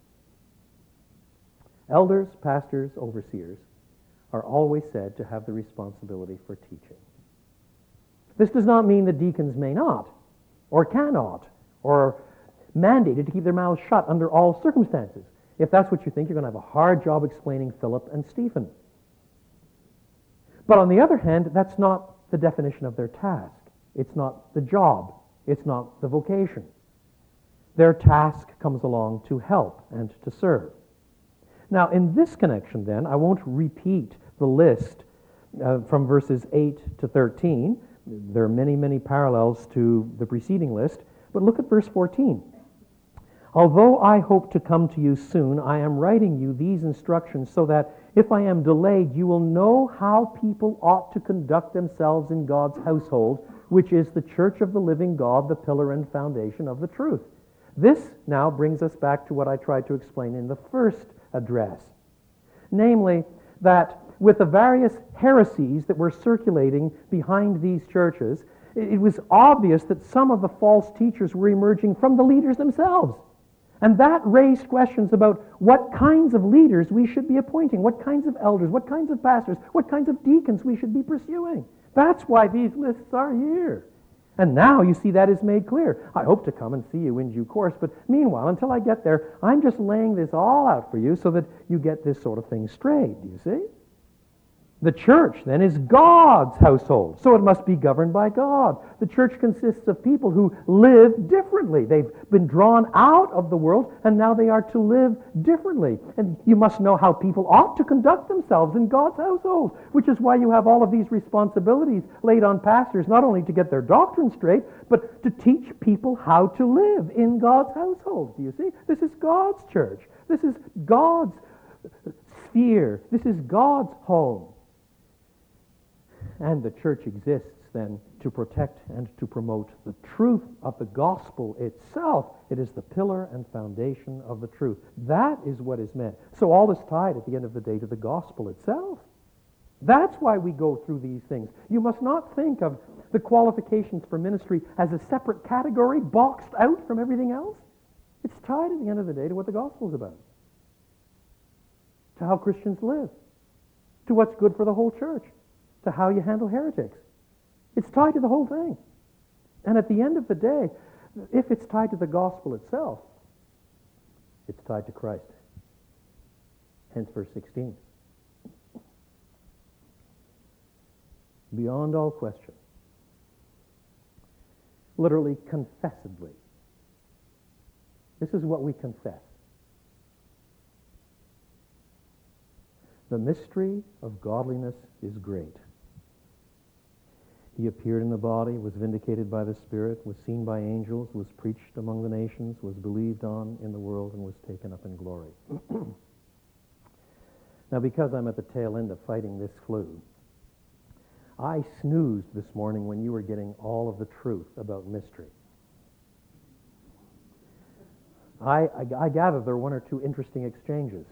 Elders, pastors, overseers are always said to have the responsibility for teaching. This does not mean that deacons may not, or cannot, or mandated to keep their mouths shut under all circumstances. If that's what you think, you're going to have a hard job explaining Philip and Stephen. But on the other hand, that's not the definition of their task. It's not the job. It's not the vocation. Their task comes along to help and to serve. Now, in this connection, then, I won't repeat the list uh, from verses eight to thirteen. There are many, many parallels to the preceding list, but look at verse fourteen. Although I hope to come to you soon, I am writing you these instructions so that if I am delayed, you will know how people ought to conduct themselves in God's household, which is the church of the living God, the pillar and foundation of the truth. This now brings us back to what I tried to explain in the first address. Namely, that with the various heresies that were circulating behind these churches, it was obvious that some of the false teachers were emerging from the leaders themselves. And that raised questions about what kinds of leaders we should be appointing, what kinds of elders, what kinds of pastors, what kinds of deacons we should be pursuing. That's why these lists are here. And now you see that is made clear. I hope to come and see you in due course, but meanwhile, until I get there, I'm just laying this all out for you so that you get this sort of thing straight, do you see? The church, then, is God's household, so it must be governed by God. The church consists of people who live differently. They've been drawn out of the world, and now they are to live differently. And you must know how people ought to conduct themselves in God's household, which is why you have all of these responsibilities laid on pastors, not only to get their doctrine straight, but to teach people how to live in God's household. Do you see? This is God's church. This is God's sphere. This is God's home. And the church exists then to protect and to promote the truth of the gospel itself. It is the pillar and foundation of the truth. That is what is meant. So all is tied at the end of the day to the gospel itself. That's why we go through these things. You must not think of the qualifications for ministry as a separate category boxed out from everything else. It's tied at the end of the day to what the gospel is about, to how Christians live, to what's good for the whole church, to how you handle heretics. It's tied to the whole thing. And at the end of the day, if it's tied to the gospel itself, it's tied to Christ. Hence verse sixteen. Beyond all question, literally confessedly, this is what we confess. The mystery of godliness is great. He appeared in the body, was vindicated by the Spirit, was seen by angels, was preached among the nations, was believed on in the world, and was taken up in glory. Now, because I'm at the tail end of fighting this flu, I snoozed this morning when you were getting all of the truth about mystery. I, I, I gather there were one or two interesting exchanges.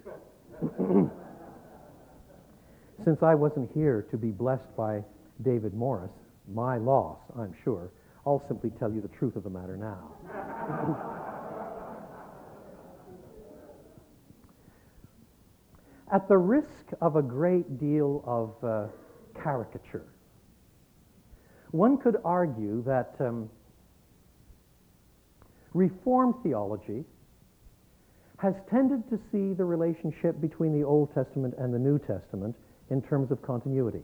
Since I wasn't here to be blessed by David Morris, my loss, I'm sure, I'll simply tell you the truth of the matter now. At the risk of a great deal of uh, caricature, one could argue that um, Reformed theology has tended to see the relationship between the Old Testament and the New Testament in terms of continuity.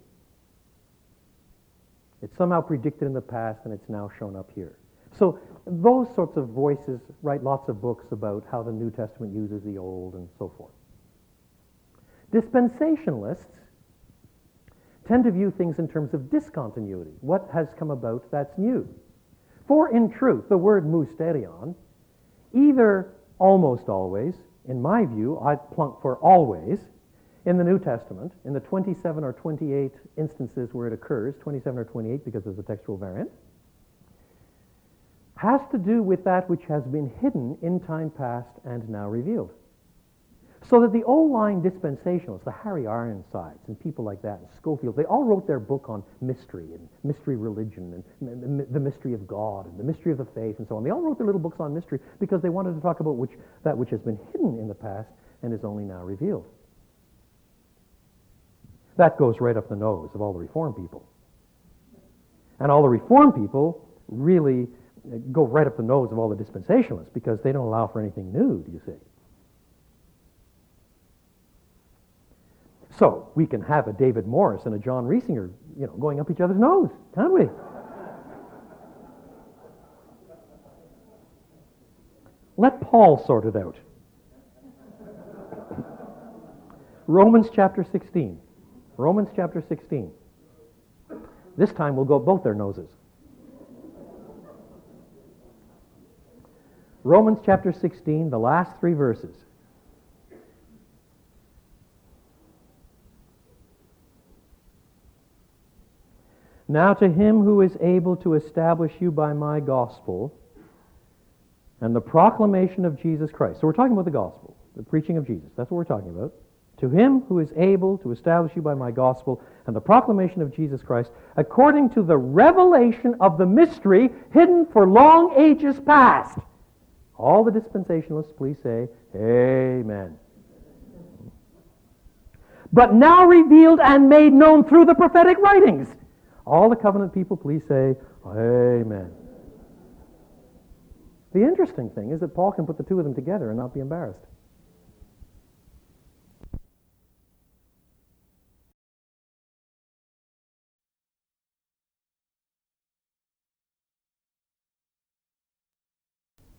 It's somehow predicted in the past, and it's now shown up here. So those sorts of voices write lots of books about how the New Testament uses the Old and so forth. Dispensationalists tend to view things in terms of discontinuity. What has come about that's new. For in truth, the word mysterion, either almost always, in my view, I'd plunk for always, in the New Testament, in the twenty-seven or twenty-eight instances where it occurs, twenty-seven or twenty-eight because there's a textual variant, has to do with that which has been hidden in time past and now revealed. So that the old line dispensationalists, the Harry Ironsides and people like that, and Schofield, they all wrote their book on mystery and mystery religion and the mystery of God and the mystery of the faith and so on. They all wrote their little books on mystery because they wanted to talk about which, that which has been hidden in the past and is only now revealed. That goes right up the nose of all the Reformed people. And all the Reformed people really go right up the nose of all the dispensationalists because they don't allow for anything new, do you see? So we can have a David Morris and a John Riesinger, you know, going up each other's nose, can't we? Let Paul sort it out. Romans chapter sixteen. Romans chapter sixteen. This time we'll go both their noses. Romans chapter sixteen, the last three verses. Now to him who is able to establish you by my gospel and the proclamation of Jesus Christ. So we're talking about the gospel, the preaching of Jesus. That's what we're talking about. To him who is able to establish you by my gospel and the proclamation of Jesus Christ, according to the revelation of the mystery hidden for long ages past. All the dispensationalists, please say, amen. But now revealed and made known through the prophetic writings. All the covenant people, please say, amen. The interesting thing is that Paul can put the two of them together and not be embarrassed.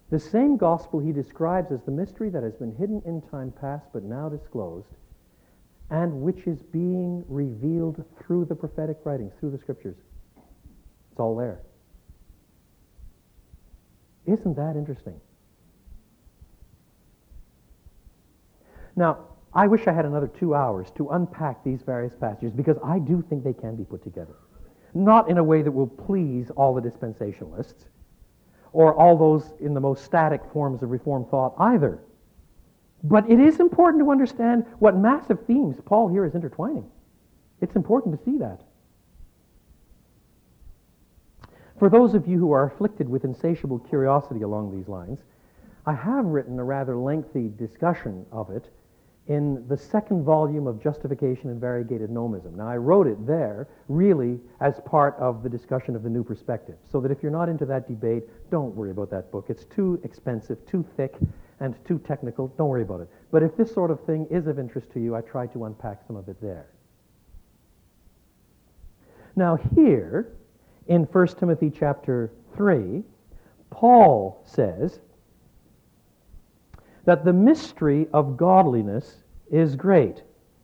The same gospel he describes as the mystery that has been hidden in time past but now disclosed, and which is being revealed through the prophetic writings, through the scriptures. It's all there. Isn't that interesting? Now, I wish I had another two hours to unpack these various passages, because I do think they can be put together. Not in a way that will please all the dispensationalists, or all those in the most static forms of Reformed thought either. But it is important to understand what massive themes Paul here is intertwining. It's important to see that. For those of you who are afflicted with insatiable curiosity along these lines, I have written a rather lengthy discussion of it in the second volume of Justification and Variegated Nomism. Now, I wrote it there really as part of the discussion of the New Perspective, so that if you're not into that debate, don't worry about that book. It's too expensive, too thick, and too technical. Don't worry about it. But if this sort of thing is of interest to you, I try to unpack some of it there. Now here, in First Timothy chapter three, Paul says that the mystery of godliness is great.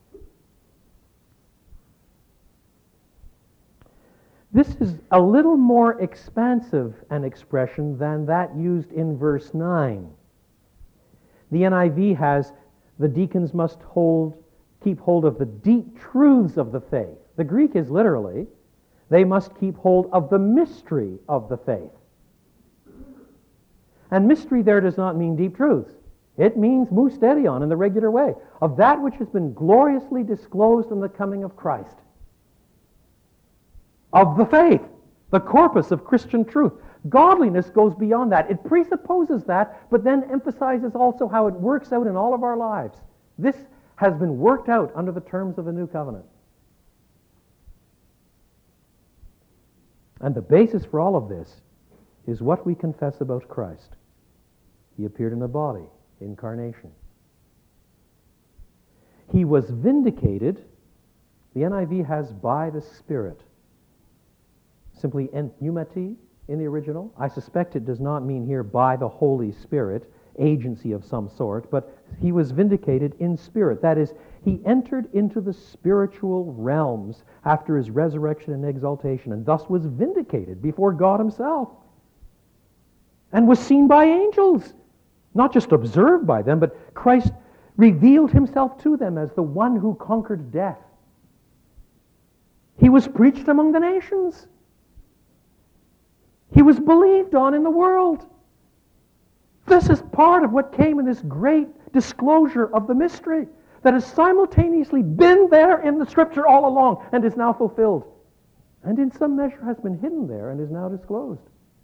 This is a little more expansive an expression than that used in verse nine. The N I V has, the deacons must hold, keep hold of the deep truths of the faith. The Greek is literally, they must keep hold of the mystery of the faith. And mystery there does not mean deep truths. It means musterion in the regular way, of that which has been gloriously disclosed in the coming of Christ. Of the faith, the corpus of Christian truth. Godliness goes beyond that. It presupposes that, but then emphasizes also how it works out in all of our lives. This has been worked out under the terms of the new covenant. And the basis for all of this is what we confess about Christ. He appeared in a body, incarnation. He was vindicated, the N I V has by the Spirit. Simply en pneumati in the original. I suspect it does not mean here by the Holy Spirit, agency of some sort, but he was vindicated in spirit. That is, he entered into the spiritual realms after his resurrection and exaltation, and thus was vindicated before God himself, and was seen by angels. Not just observed by them, but Christ revealed himself to them as the one who conquered death. He was preached among the nations. He was believed on in the world. This is part of what came in this great disclosure of the mystery that has simultaneously been there in the Scripture all along and is now fulfilled, and in some measure has been hidden there and is now disclosed.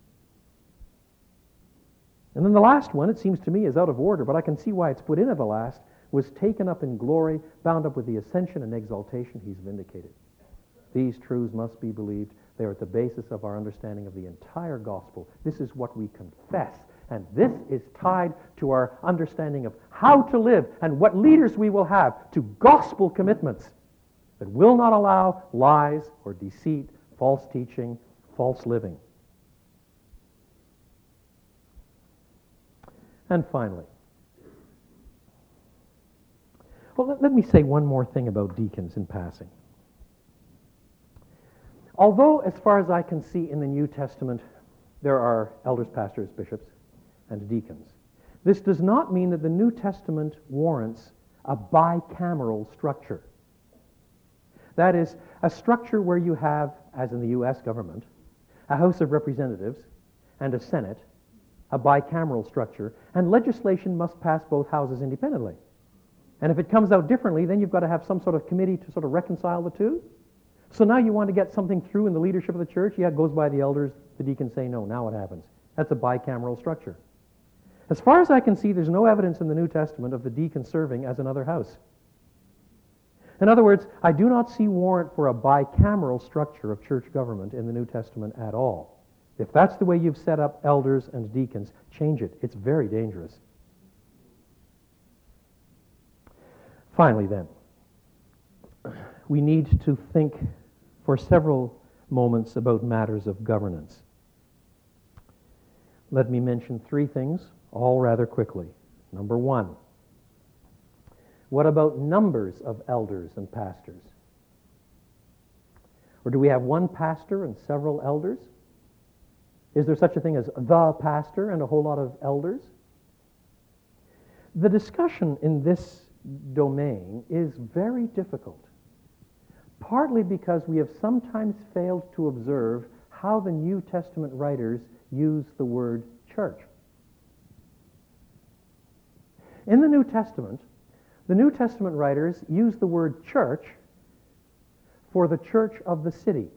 And then the last one, it seems to me, is out of order, but I can see why it's put in at the last, was taken up in glory, bound up with the ascension and exaltation. He's vindicated. These truths must be believed. They are at the basis of our understanding of the entire gospel. This is what we confess, and this is tied to our understanding of how to live and what leaders we will have, to gospel commitments that will not allow lies or deceit, false teaching, false living. And finally, well, let, let me say one more thing about deacons in passing. Although, as far as I can see in the New Testament, there are elders, pastors, bishops, and deacons, this does not mean that the New Testament warrants a bicameral structure. That is, a structure where you have, as in the U S government, a House of Representatives and a Senate, a bicameral structure, and legislation must pass both houses independently. And if it comes out differently, then you've got to have some sort of committee to sort of reconcile the two. So now you want to get something through in the leadership of the church, yeah, it goes by the elders, the deacons say no, now what happens? That's a bicameral structure. As far as I can see, there's no evidence in the New Testament of the deacon serving as another house. In other words, I do not see warrant for a bicameral structure of church government in the New Testament at all. If that's the way you've set up elders and deacons, change it. It's very dangerous. Finally then, we need to think for several moments about matters of governance. Let me mention three things, all rather quickly. Number one, what about numbers of elders and pastors? Or do we have one pastor and several elders? Is there such a thing as the pastor and a whole lot of elders? The discussion in this domain is very difficult, partly because we have sometimes failed to observe how the New Testament writers use the word church. In the New Testament, the New Testament writers use the word church for the church of the city.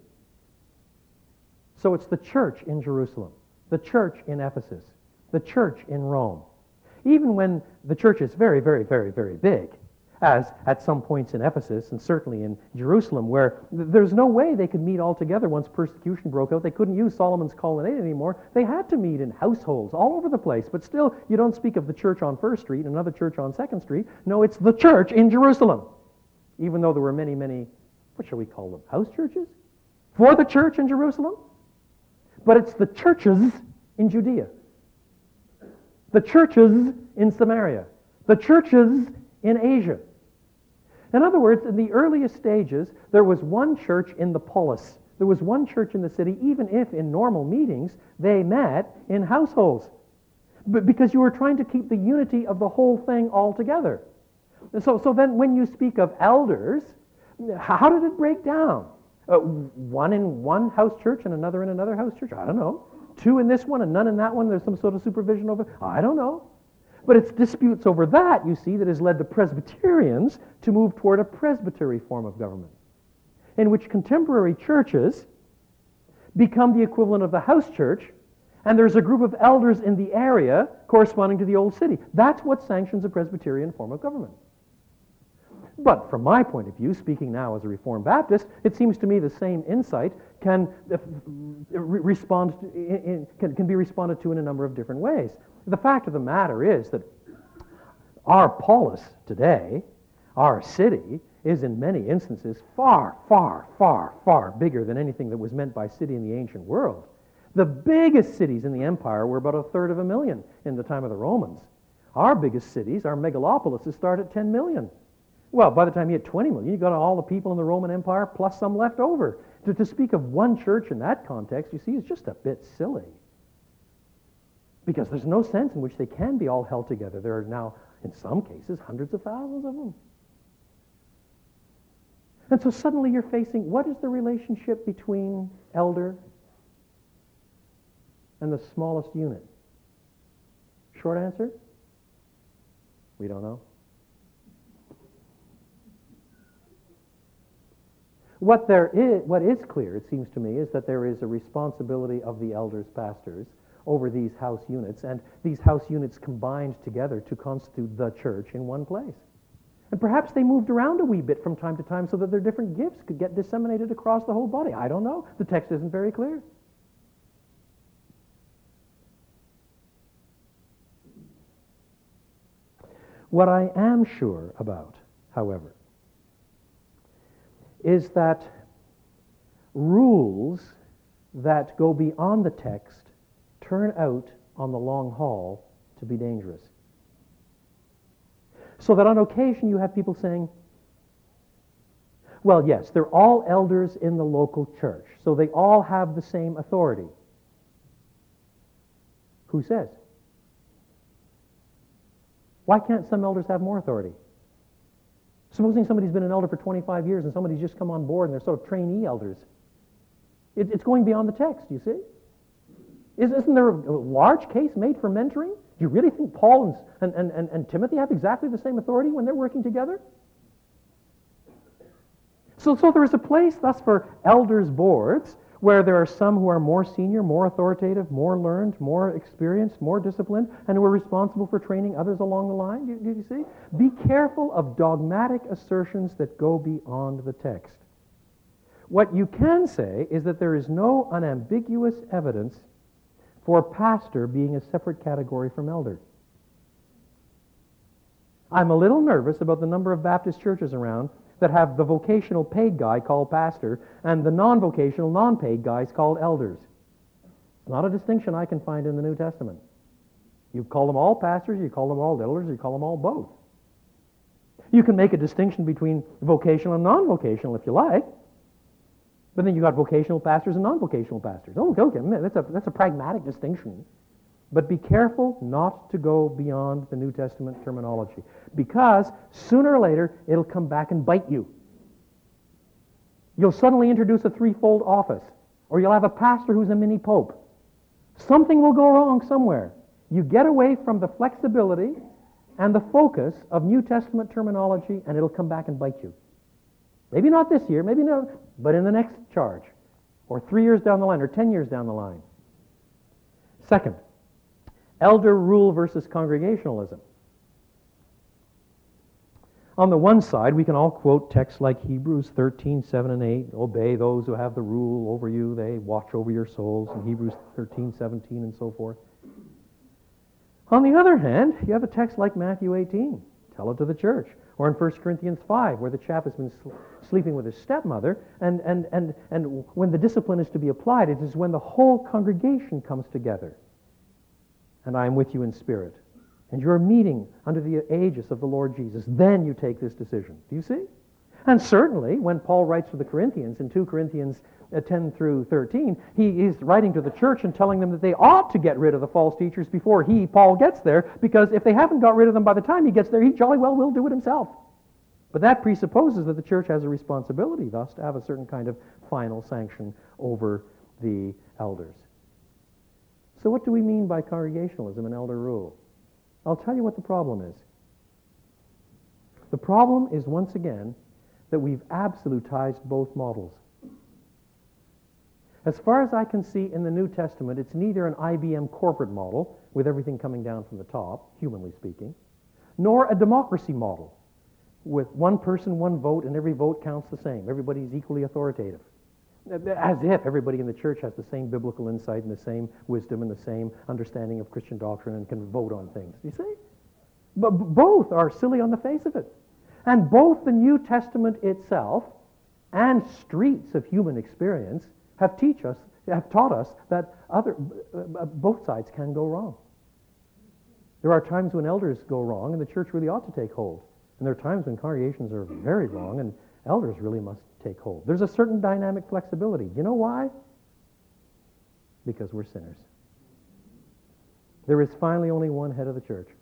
So it's the church in Jerusalem, the church in Ephesus, the church in Rome. Even when the church is very, very, very, very big, as at some points in Ephesus and certainly in Jerusalem, where th- there's no way they could meet all together once persecution broke out. They couldn't use Solomon's Colonnade anymore. They had to meet in households all over the place. But still, you don't speak of the church on First Street and another church on Second Street. No, it's the church in Jerusalem. Even though there were many, many, what shall we call them, house churches? For the church in Jerusalem? But it's the churches in Judea, the churches in Samaria, the churches in Asia. In other words, in the earliest stages, there was one church in the polis. There was one church in the city, even if in normal meetings they met in households. But because you were trying to keep the unity of the whole thing all together. And so, so then when you speak of elders, how did it break down? Uh, one in one house church and another in another house church? I don't know. Two in this one and none in that one? There's some sort of supervision over? I don't know. But it's disputes over that, you see, that has led the Presbyterians to move toward a presbytery form of government, in which contemporary churches become the equivalent of the house church, and there's a group of elders in the area corresponding to the old city. That's what sanctions a Presbyterian form of government. But from my point of view, speaking now as a Reformed Baptist, it seems to me the same insight can, uh, respond to, in, can, can be responded to in a number of different ways. The fact of the matter is that our polis today, our city, is in many instances far, far, far, far bigger than anything that was meant by city in the ancient world. The biggest cities in the empire were about a third of a million in the time of the Romans. Our biggest cities, our megalopolises, start at ten million. Well, by the time you hit twenty million, you got all the people in the Roman Empire plus some left over. To, to speak of one church in that context, you see, is just a bit silly. Because there's no sense in which they can be all held together. There are now, in some cases, hundreds of thousands of them. And so suddenly you're facing, what is the relationship between elder and the smallest unit? Short answer? We don't know. What there is, what is clear, it seems to me, is that there is a responsibility of the elders, pastors, over these house units, and these house units combined together to constitute the church in one place. And perhaps they moved around a wee bit from time to time so that their different gifts could get disseminated across the whole body. I don't know. The text isn't very clear. What I am sure about, however, is that rules that go beyond the text turn out on the long haul to be dangerous. So that on occasion you have people saying, well, yes, they're all elders in the local church, so they all have the same authority. Who says? Why can't some elders have more authority? Supposing somebody's been an elder for twenty-five years and somebody's just come on board and they're sort of trainee elders. It, it's going beyond the text, you see? Isn't there a large case made for mentoring? Do you really think Paul and, and, and, and Timothy have exactly the same authority when they're working together? So, so there is a place thus for elders' boards where there are some who are more senior, more authoritative, more learned, more experienced, more disciplined, and who are responsible for training others along the line. Do, do you see? Be careful of dogmatic assertions that go beyond the text. What you can say is that there is no unambiguous evidence for pastor being a separate category from elder. I'm a little nervous about the number of Baptist churches around that have the vocational paid guy called pastor and the non-vocational, non-paid guys called elders. It's not a distinction I can find in the New Testament. You call them all pastors, you call them all elders, you call them all both. You can make a distinction between vocational and non-vocational if you like, but then you got vocational pastors and non-vocational pastors. Oh, okay, that's a, that's a pragmatic distinction. But be careful not to go beyond the New Testament terminology, because sooner or later it'll come back and bite you. You'll suddenly introduce a threefold office, or you'll have a pastor who's a mini pope. Something will go wrong somewhere. You get away from the flexibility and the focus of New Testament terminology, and it'll come back and bite you. Maybe not this year, maybe not, but in the next charge, or three years down the line, or ten years down the line. Second, elder rule versus congregationalism. On the one side, we can all quote texts like Hebrews thirteen, seven and eight, obey those who have the rule over you, they watch over your souls, and Hebrews thirteen, seventeen, and so forth. On the other hand, you have a text like Matthew eighteen, tell it to the church, or in First Corinthians five, where the chap has been sl- sleeping with his stepmother, and, and, and, and when the discipline is to be applied, it is when the whole congregation comes together. And I am with you in spirit. And you're meeting under the aegis of the Lord Jesus. Then you take this decision. Do you see? And certainly, when Paul writes to the Corinthians in two Corinthians ten through thirteen, he is writing to the church and telling them that they ought to get rid of the false teachers before he, Paul, gets there, because if they haven't got rid of them by the time he gets there, he jolly well will do it himself. But that presupposes that the church has a responsibility, thus, to have a certain kind of final sanction over the elders. So what do we mean by congregationalism and elder rule? I'll tell you what the problem is. The problem is, once again, that we've absolutized both models. As far as I can see in the New Testament, it's neither an I B M corporate model, with everything coming down from the top, humanly speaking, nor a democracy model, with one person, one vote, and every vote counts the same. Everybody's equally authoritative. As if everybody in the church has the same biblical insight and the same wisdom and the same understanding of Christian doctrine and can vote on things. You see? But both are silly on the face of it. And both the New Testament itself and streets of human experience have teach us, have taught us that other, uh, both sides can go wrong. There are times when elders go wrong and the church really ought to take hold. And there are times when congregations are very wrong and elders really must take hold. There's a certain dynamic flexibility. You know why? Because we're sinners. There is finally only one head of the church.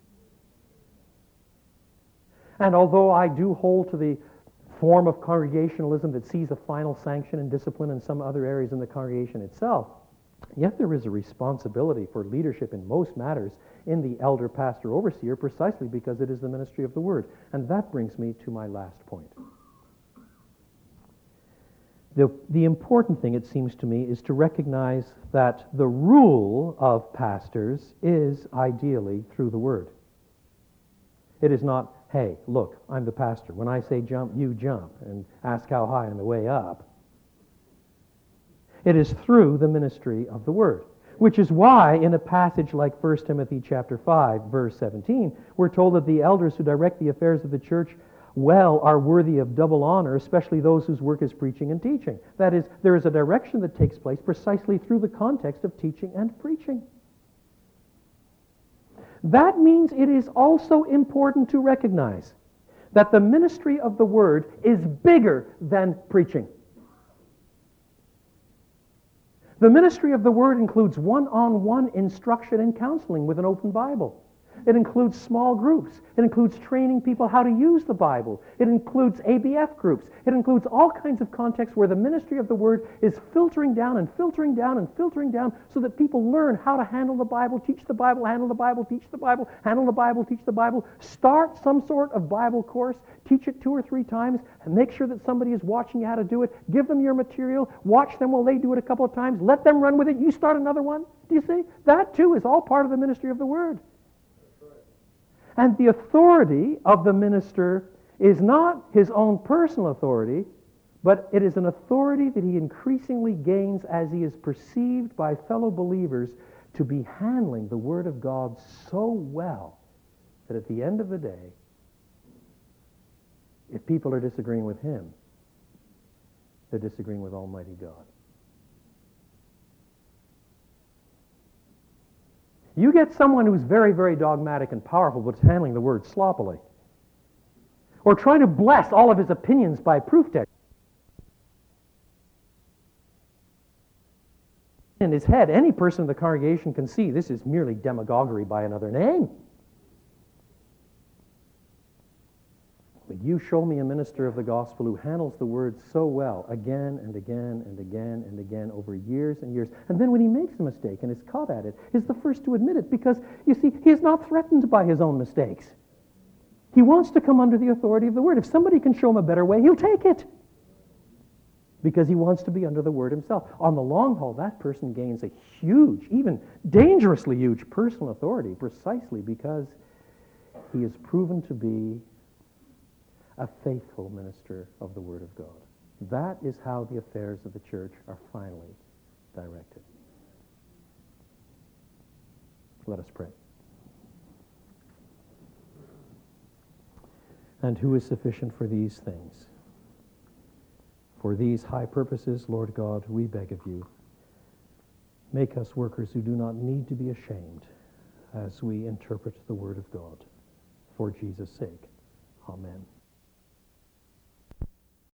And although I do hold to the form of congregationalism that sees a final sanction and discipline in some other areas in the congregation itself, yet there is a responsibility for leadership in most matters in the elder, pastor, overseer, precisely because it is the ministry of the word. And that brings me to my last point. The, the important thing, it seems to me, is to recognize that the rule of pastors is ideally through the Word. It is not, hey, look, I'm the pastor. When I say jump, you jump, and ask how high on the way up. It is through the ministry of the Word, which is why in a passage like First Timothy chapter five, verse seventeen, we're told that the elders who direct the affairs of the church well are worthy of double honor, especially those whose work is preaching and teaching. That is, there is a direction that takes place precisely through the context of teaching and preaching. That means it is also important to recognize that the ministry of the Word is bigger than preaching. The ministry of the Word includes one-on-one instruction and counseling with an open Bible. It includes small groups. It includes training people how to use the Bible. It includes A B F groups. It includes all kinds of contexts where the ministry of the Word is filtering down and filtering down and filtering down so that people learn how to handle the Bible, teach the Bible, handle the Bible, teach the Bible, handle the Bible, teach the Bible, start some sort of Bible course, teach it two or three times, and make sure that somebody is watching you how to do it. Give them your material, watch them while they do it a couple of times, let them run with it, you start another one. Do you see? That too is all part of the ministry of the Word. And the authority of the minister is not his own personal authority, but it is an authority that he increasingly gains as he is perceived by fellow believers to be handling the Word of God so well that at the end of the day, if people are disagreeing with him, they're disagreeing with Almighty God. You get someone who's very, very dogmatic and powerful, but is handling the word sloppily, or trying to bless all of his opinions by proof text. In his head, any person in the congregation can see this is merely demagoguery by another name. But you show me a minister of the gospel who handles the word so well, again and again and again and again over years and years. And then when he makes a mistake and is caught at it, is the first to admit it, because, you see, he is not threatened by his own mistakes. He wants to come under the authority of the word. If somebody can show him a better way, he'll take it, because he wants to be under the word himself. On the long haul, that person gains a huge, even dangerously huge personal authority, precisely because he is proven to be a faithful minister of the Word of God. That is how the affairs of the church are finally directed. Let us pray. And who is sufficient for these things? For these high purposes, Lord God, we beg of you, make us workers who do not need to be ashamed as we interpret the Word of God. For Jesus' sake. Amen.